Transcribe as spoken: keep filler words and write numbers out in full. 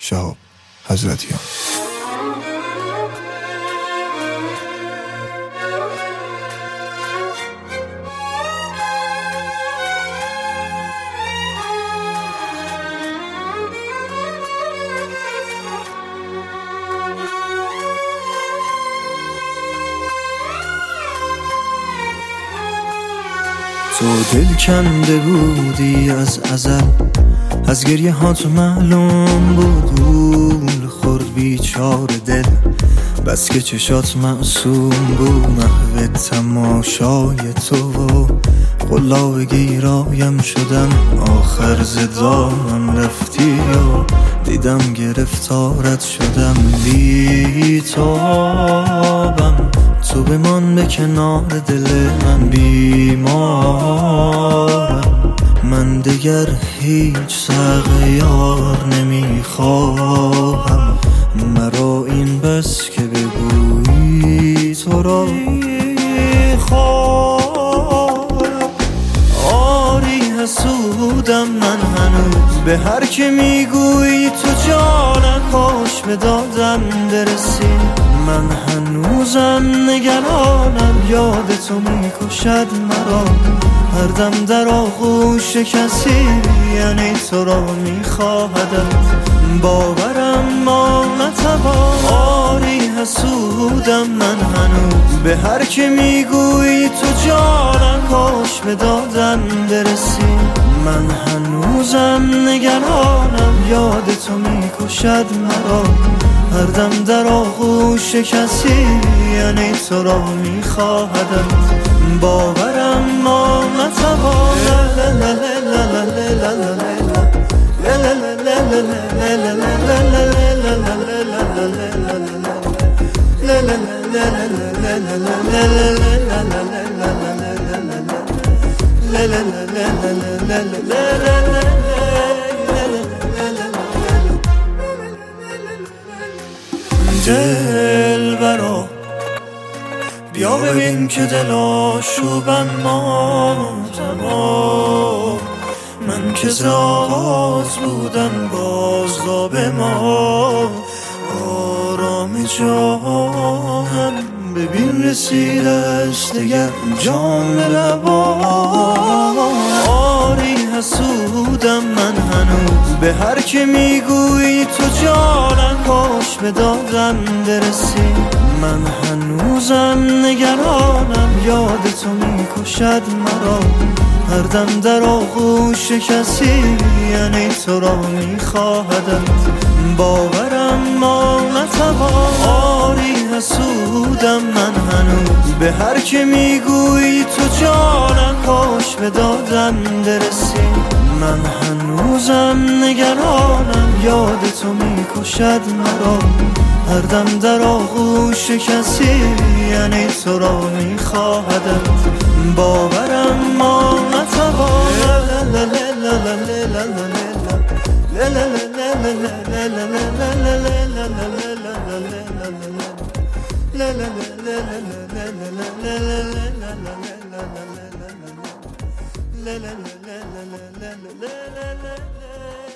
شهاب حضرتیان. تو دل کنده بودی از ازل، از گریه هات معلوم بود گول خورد بیچاره دل، بس که چشات معصوم بود. محو تماشای تو و قلاب گیرایم شدم، آخر زدامم رفتی و دیدم گرفتارت شدم. بی تابم تو بمان به کنار دل من، بیمارم من دیگر هیچ سغیار نمیخواهم. مرا این بس که بگویی تو را خواهم. آری حسودم من هنوز به هر که میگویی تو جانم، کاش به دادم برسی. من هنوزم نگرانم، یاد تو میکشد مرا. هر دم در آغوش کسی یعنی تو را میخواهدم. باورم ما نتوان. آری حسودم من هنوز به هر که میگویی تو جانم، کاش به دادم برسی. من هنوزم نگرانم، یاد تو میکشد مرا. هر دم در آغوش کسی یعنی تو را میخواهدم. باورم ما نتوانم. دلبرا بیا ببین که دل آشوبم ما تمام. من که ز آغاز بودم بازداب ما. آرام جانم ببین رسیده است دیگر جام لبا. آری حسودم من هنوز به هر که میگویی تو جانم، کاش به دادم برسی. من هنوزم نگرانم، یاد تو میکشد مرا. هر دم در آغوش کسی یعنی تو را میخواهدم. باورم ما نتوان. آری حسودم من هنوز به هر که میگویی تو جانم، کاش به دادم برسی. من هنوزم نگرانم، یاد تو میکشد مرا. هر دم در آغوش کسی یعنی تو را میخواهدم. باورم ما نتوان. la la la la la la la la la la